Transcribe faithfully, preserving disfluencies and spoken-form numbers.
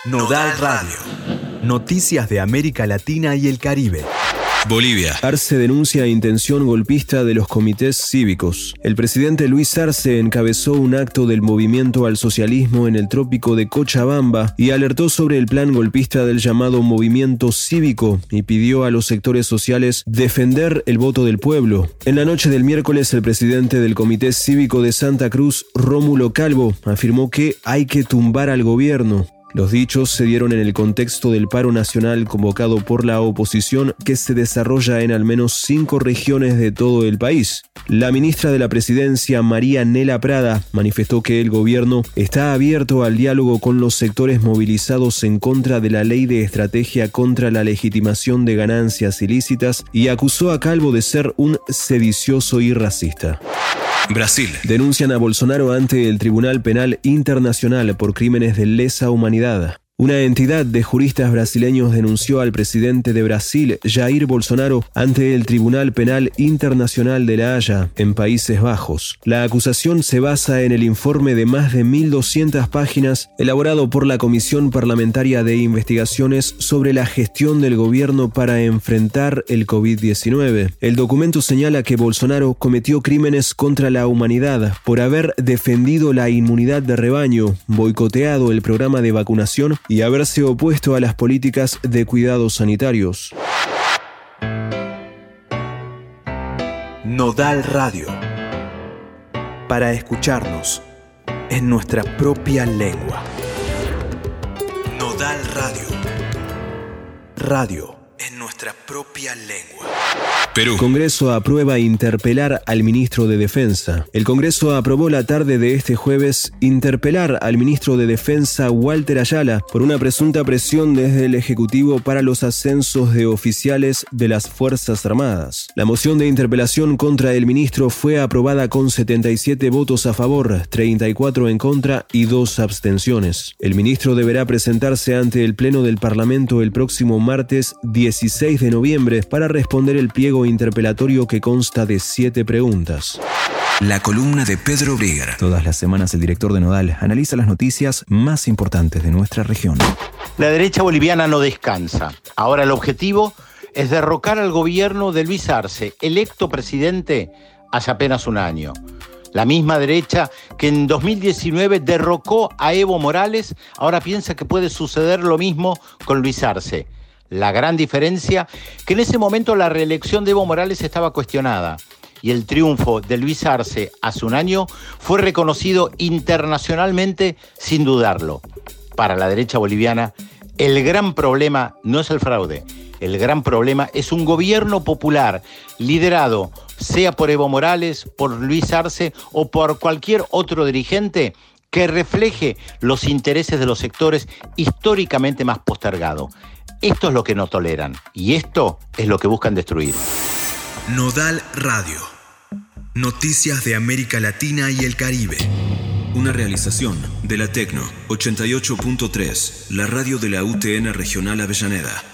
Nodal Radio. Noticias de América Latina y el Caribe. Bolivia. Arce denuncia intención golpista de los comités cívicos. El presidente Luis Arce encabezó un acto del movimiento al socialismo en el trópico de Cochabamba y alertó sobre el plan golpista del llamado movimiento cívico y pidió a los sectores sociales defender el voto del pueblo. En la noche del miércoles, el presidente del Comité Cívico de Santa Cruz, Rómulo Calvo, afirmó que hay que tumbar al gobierno. Los dichos se dieron en el contexto del paro nacional convocado por la oposición que se desarrolla en al menos cinco regiones de todo el país. La ministra de la Presidencia, María Nela Prada, manifestó que el gobierno está abierto al diálogo con los sectores movilizados en contra de la Ley de Estrategia contra la Legitimación de Ganancias Ilícitas y acusó a Calvo de ser un sedicioso y racista. Brasil. Denuncian a Bolsonaro ante el Tribunal Penal Internacional por crímenes de lesa humanidad. Una entidad de juristas brasileños denunció al presidente de Brasil, Jair Bolsonaro, ante el Tribunal Penal Internacional de La Haya, en Países Bajos. La acusación se basa en el informe de más de mil doscientas páginas elaborado por la Comisión Parlamentaria de Investigaciones sobre la gestión del gobierno para enfrentar el covid diecinueve. El documento señala que Bolsonaro cometió crímenes contra la humanidad por haber defendido la inmunidad de rebaño, boicoteado el programa de vacunación y haberse opuesto a las políticas de cuidados sanitarios. Nodal Radio. Para escucharnos en nuestra propia lengua. Nodal Radio. Radio en nuestra propia lengua. Perú. Congreso aprueba interpelar al ministro de Defensa. El Congreso aprobó la tarde de este jueves interpelar al ministro de Defensa Walter Ayala por una presunta presión desde el Ejecutivo para los ascensos de oficiales de las Fuerzas Armadas. La moción de interpelación contra el ministro fue aprobada con setenta y siete votos a favor, treinta y cuatro en contra y dos abstenciones. El ministro deberá presentarse ante el Pleno del Parlamento el próximo martes dieciséis de noviembre para responder el pliego interpelatorio que consta de siete preguntas. La columna de Pedro Brigger. Todas las semanas el director de Nodal analiza las noticias más importantes de nuestra región. La derecha boliviana no descansa. Ahora el objetivo es derrocar al gobierno de Luis Arce, electo presidente hace apenas un año. La misma derecha que en dos mil diecinueve derrocó a Evo Morales, ahora piensa que puede suceder lo mismo con Luis Arce. La gran diferencia, que en ese momento la reelección de Evo Morales estaba cuestionada y el triunfo de Luis Arce hace un año fue reconocido internacionalmente sin dudarlo. Para la derecha boliviana, el gran problema no es el fraude, el gran problema es un gobierno popular liderado, sea por Evo Morales, por Luis Arce o por cualquier otro dirigente, que refleje los intereses de los sectores históricamente más postergados. Esto es lo que no toleran y esto es lo que buscan destruir. Nodal Radio. Noticias de América Latina y el Caribe. Una realización de la Tecno ochenta y ocho punto tres, la radio de la U T N Regional Avellaneda.